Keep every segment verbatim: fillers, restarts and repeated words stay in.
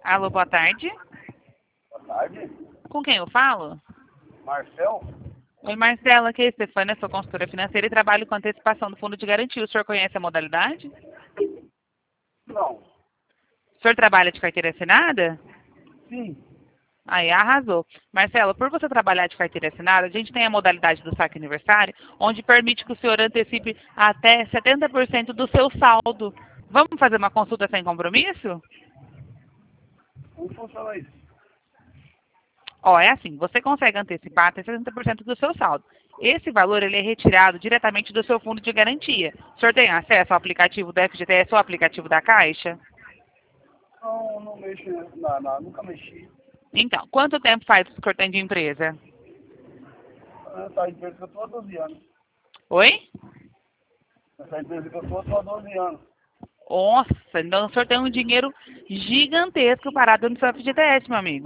Alô, boa tarde. Boa tarde. Com quem eu falo? Marcel? Oi, Marcela, aqui é a Stefânia, sou consultora financeira e trabalho com antecipação do fundo de garantia. O senhor conhece a modalidade? Não. O senhor trabalha de carteira assinada? Sim. Aí, arrasou. Marcela, por você trabalhar de carteira assinada, a gente tem a modalidade do saque aniversário, onde permite que o senhor antecipe até setenta por cento do seu saldo. Vamos fazer uma consulta sem compromisso? Como funciona isso? Ó, é assim, você consegue antecipar até setenta por cento do seu saldo. Esse valor ele é retirado diretamente do seu fundo de garantia. O senhor tem acesso ao aplicativo do F G T S ou ao aplicativo da Caixa? Não, não mexo na, na, nunca mexi. Então, quanto tempo faz que o senhor tem de empresa? Essa empresa que eu estou há doze anos. Oi? Essa empresa que eu estou, eu estou há doze anos. Nossa, então o senhor tem um dinheiro gigantesco parado no seu F G T S, meu amigo.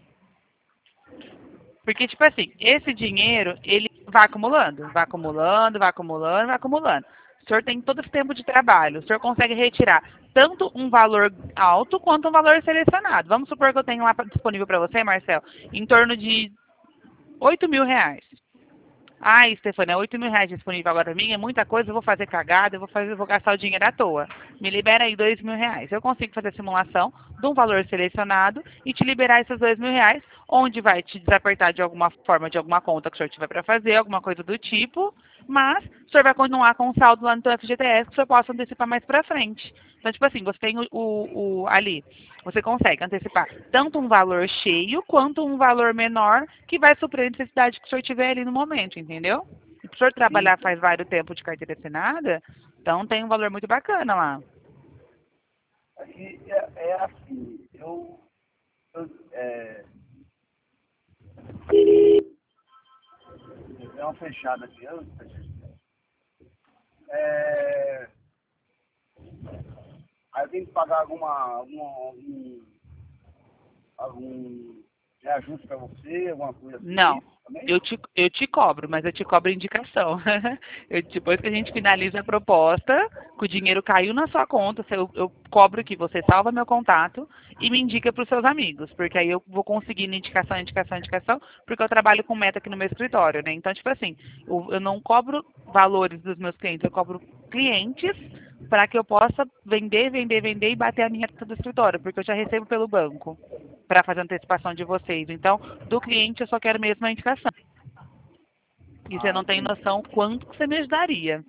Porque, tipo assim, esse dinheiro, ele vai acumulando, vai acumulando, vai acumulando, vai acumulando. O senhor tem todo esse tempo de trabalho, o senhor consegue retirar tanto um valor alto quanto um valor selecionado. Vamos supor que eu tenho lá pra- disponível para você, Marcelo, em torno de oito mil reais. Ai, Stefania, oito mil reais disponível agora para mim, é muita coisa, eu vou fazer cagada, eu vou, fazer, eu vou gastar o dinheiro à toa. Me libera aí dois mil reais. Eu consigo fazer a simulação de um valor selecionado e te liberar esses dois mil reais, onde vai te desapertar de alguma forma, de alguma conta que o senhor tiver para fazer, alguma coisa do tipo, mas o senhor vai continuar com o saldo lá no seu F G T S que o senhor possa antecipar mais para frente. Então, tipo assim, você tem o, o, o ali, você consegue antecipar tanto um valor cheio quanto um valor menor que vai suprir a necessidade que o senhor tiver ali no momento, entendeu? E se o senhor Sim. trabalhar faz vários tempos de carteira assinada, então tem um valor muito bacana lá. Aqui é, é assim, eu, eu é, é uma fechada aqui, eu, é, aí eu tenho que pagar alguma, alguma algum, algum reajuste para você, alguma coisa assim, Não, isso também? eu te, eu te cobro, mas eu te cobro indicação. Eu, depois que a gente finaliza a proposta, que o dinheiro caiu na sua conta, eu, eu cobro que você salva meu contato e me indica para os seus amigos, porque aí eu vou conseguindo indicação, indicação, indicação, porque eu trabalho com meta aqui no meu escritório, né? Então, tipo assim, eu, eu não cobro valores dos meus clientes, eu cobro clientes para que eu possa vender, vender, vender e bater a minha meta do escritório, porque eu já recebo pelo banco para fazer antecipação de vocês. Então, do cliente eu só quero mesmo a indicação. E você Ah, não tem entendi. noção quanto que você me ajudaria.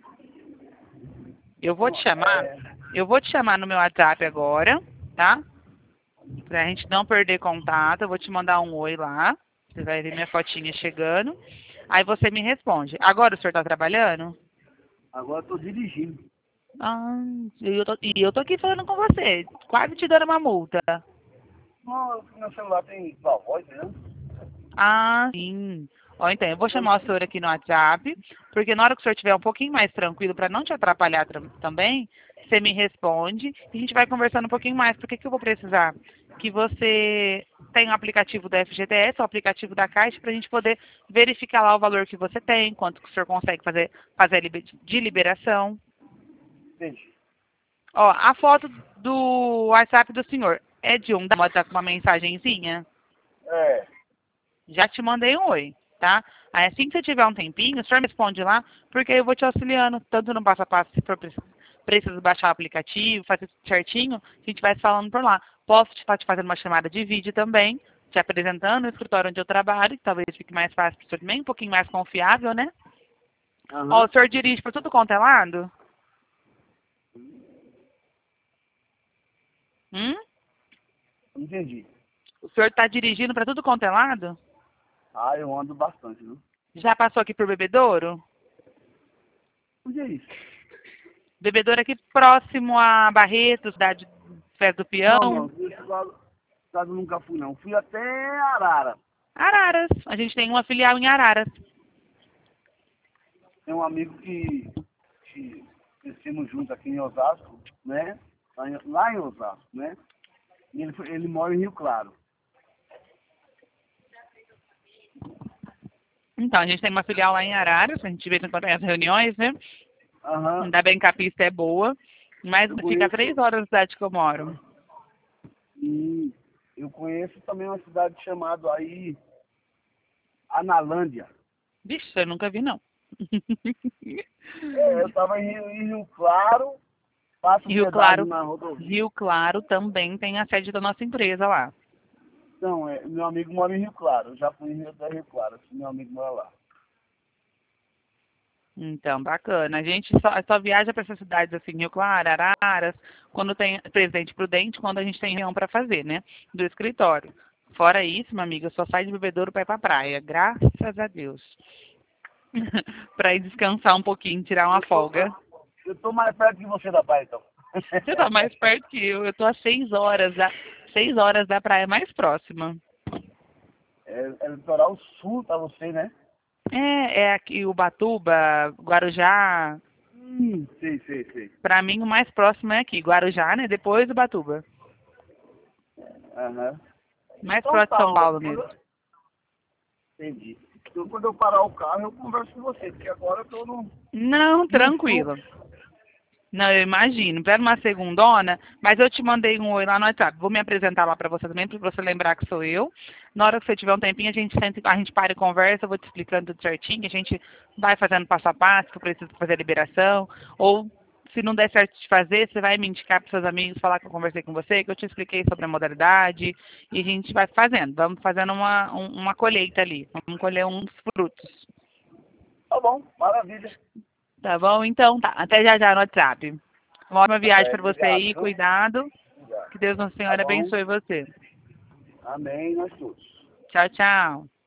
Eu vou te Então, chamar, é, eu vou te chamar no meu WhatsApp agora, tá? Pra gente não perder contato, eu vou te mandar um oi lá. Você vai ver minha fotinha chegando. Aí você me responde. Agora o senhor tá trabalhando? agora eu estou dirigindo. Ah, e eu tô, e eu tô aqui falando com você, quase te dando uma multa. Não, meu celular tem sua voz mesmo. Ah, sim. Ó, então, eu vou chamar o senhor aqui no WhatsApp, porque na hora que o senhor estiver um pouquinho mais tranquilo, para não te atrapalhar tra- também, você me responde e a gente vai conversando um pouquinho mais. Por que que eu vou precisar? Que você tenha o aplicativo do F G T S, o aplicativo da Caixa, para a gente poder verificar lá o valor que você tem, quanto que o senhor consegue fazer, fazer a liber- de liberação. Entendi. Ó, a foto do WhatsApp do senhor é de um, da com uma mensagenzinha? É, Já te mandei um oi, tá? Aí assim que você tiver um tempinho, o senhor me responde lá, porque eu vou te auxiliando, tanto no passo a passo, se for pre- preciso baixar o aplicativo, fazer tudo certinho, a gente vai se falando por lá. Posso estar te fazendo uma chamada de vídeo também, te apresentando no escritório onde eu trabalho, que talvez fique mais fácil para o senhor também, um pouquinho mais confiável, né? Ó, aham. o senhor dirige para tudo quanto é lado? Hum? Entendi. O senhor está dirigindo para tudo quanto é lado? Ah, eu ando bastante, viu? Já passou aqui por Bebedouro? Onde é isso? Bebedouro aqui próximo a Barretos, cidade Fé do Não, não, Peão. esse lado, esse lado eu nunca fui, não. Fui até Arara. Araras. A gente tem uma filial em Araras. Tem um amigo que, que crescemos juntos aqui em Osasco, né? Lá em, lá em Osasco, né? E ele, foi- ele mora em Rio Claro. Então, a gente tem uma filial lá em Araras, a gente vê quando tem as reuniões, né? Aham. Ainda bem que a pista é boa, mas Eu fica a três conheço. horas da cidade que eu moro. Hum. eu conheço também uma cidade chamada aí Analândia. Vixe, eu nunca vi, não. É, eu estava em, Rio- em Rio Claro, passo Rio pedágio Claro, na rodovia. Rio Claro também tem a sede da nossa empresa lá. Então, é, meu amigo mora em Rio Claro. Eu já fui em Rio, da Rio Claro, assim, meu amigo mora lá. Então, bacana. A gente só, só viaja para essas cidades assim, Rio Claro, Araras, quando tem Presidente Prudente, quando a gente tem reunião para fazer, né? Do escritório. Fora isso, minha amiga, só sai de bebedouro para ir pra praia. Graças a Deus. Para ir descansar um pouquinho, tirar uma Eu tô, folga. eu tô mais perto que você da praia, então. Você tá mais perto que eu. Eu tô a seis horas da, seis horas da praia mais próxima. É, é litoral sul pra você, né? É, é aqui Ubatuba, Guarujá. Hum, sei, sei, sei. Pra mim, o mais próximo é aqui, Guarujá, né? Depois Ubatuba. Aham. Mais Então próximo de tá, São Paulo Rose. mesmo. Quando- Entendi. Então, quando eu parar o carro, eu converso com você, porque agora eu tô no, Não, no tranquilo. fluxo. Não, eu imagino. Para uma segundona, mas eu te mandei um oi lá no WhatsApp. Vou me apresentar lá para você também, para você lembrar que sou eu. Na hora que você tiver um tempinho, a gente senta, a gente para e conversa, eu vou te explicando tudo certinho, a gente vai fazendo passo a passo, que eu preciso fazer a liberação. Ou, se não der certo de fazer, você vai me indicar para seus amigos, falar que eu conversei com você, que eu te expliquei sobre a modalidade, e a gente vai fazendo. Vamos fazendo uma, um- uma colheita ali. Vamos colher uns frutos. Tá bom, maravilha. Tá bom? Então tá. Até já já no WhatsApp. Uma ótima viagem É, para você obrigado, aí, viu? cuidado. Obrigado. Que Deus Nosso Tá Senhor bom? abençoe você. Amém, nós todos. Tchau, tchau.